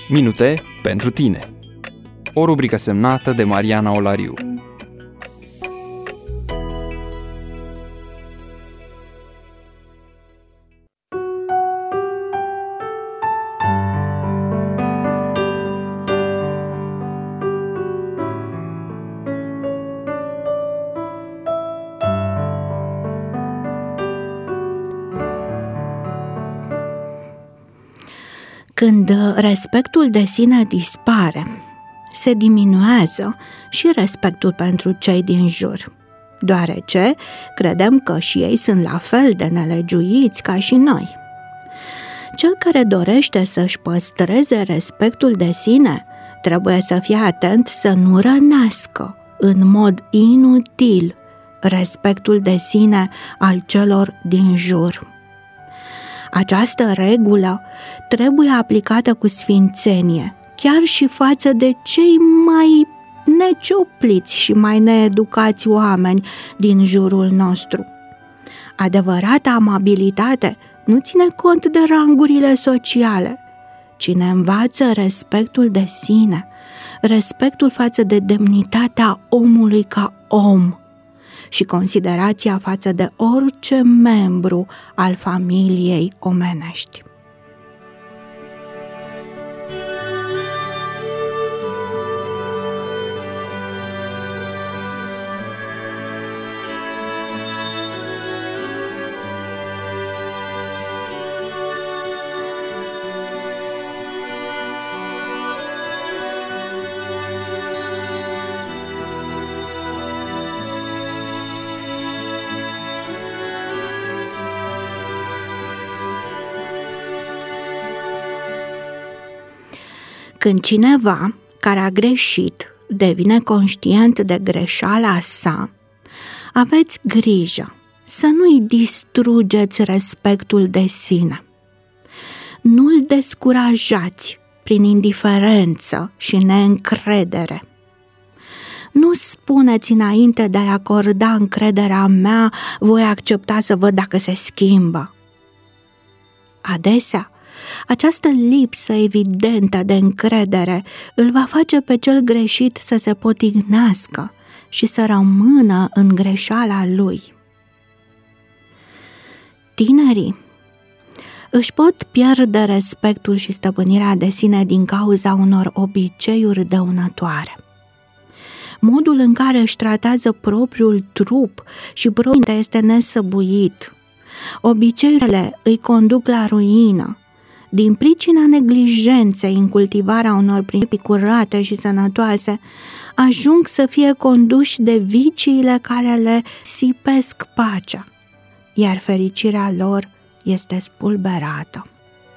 Minute pentru tine. O rubrică semnată de Mariana Olariu. Când respectul de sine dispare, se diminuează și respectul pentru cei din jur, deoarece credem că și ei sunt la fel de nelegiuiți ca și noi. Cel care dorește să-și păstreze respectul de sine trebuie să fie atent să nu rănească în mod inutil respectul de sine al celor din jur. Această regulă trebuie aplicată cu sfințenie, chiar și față de cei mai neciopliți și mai needucați oameni din jurul nostru. Adevărata amabilitate nu ține cont de rangurile sociale, ci ne învață respectul de sine, respectul față de demnitatea omului ca om și considerația față de orice membru al familiei omenești. Când cineva care a greșit devine conștient de greșeala sa, aveți grijă să nu-i distrugeți respectul de sine. Nu-l descurajați prin indiferență și neîncredere. Nu spuneți înainte de a-i acorda încrederea mea, voi accepta să văd dacă se schimbă. Adesea, această lipsă evidentă de încredere îl va face pe cel greșit să se potignească și să rămână în greșeala lui. Tinerii își pot pierde respectul și stăpânirea de sine din cauza unor obiceiuri dăunătoare. Modul în care își tratează propriul trup și propriul este nesăbuit. Obiceiurile îi conduc la ruină. Din pricina neglijenței în cultivarea unor principii curate și sănătoase, ajung să fie conduși de viciile care le sipesc pacea, iar fericirea lor este spulberată.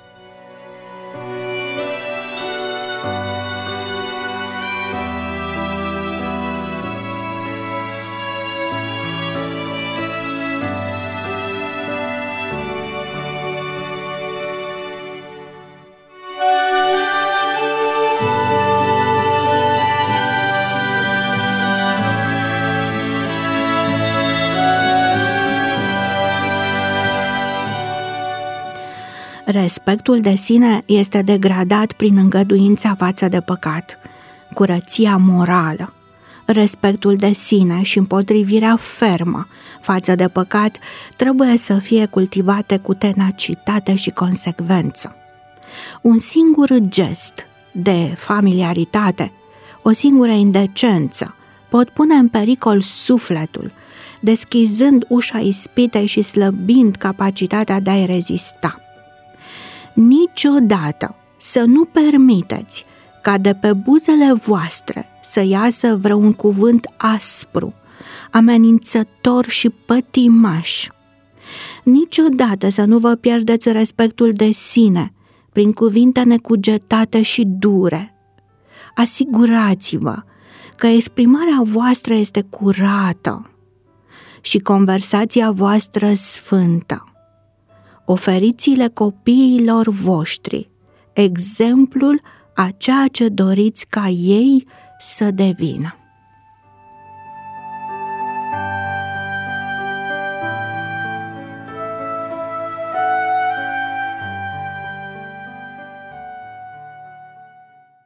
Respectul de sine este degradat prin îngăduința față de păcat, curăția morală. Respectul de sine și împotrivirea fermă față de păcat trebuie să fie cultivate cu tenacitate și consecvență. Un singur gest de familiaritate, o singură indecență pot pune în pericol sufletul, deschizând ușa ispitei și slăbind capacitatea de a-i rezista. Niciodată să nu permiteți ca de pe buzele voastre să iasă vreun cuvânt aspru, amenințător și pătimaș. Niciodată să nu vă pierdeți respectul de sine prin cuvinte necugetate și dure. Asigurați-vă că exprimarea voastră este curată și conversația voastră sfântă. Oferiți-le copiilor voștri exemplul a ceea ce doriți ca ei să devină.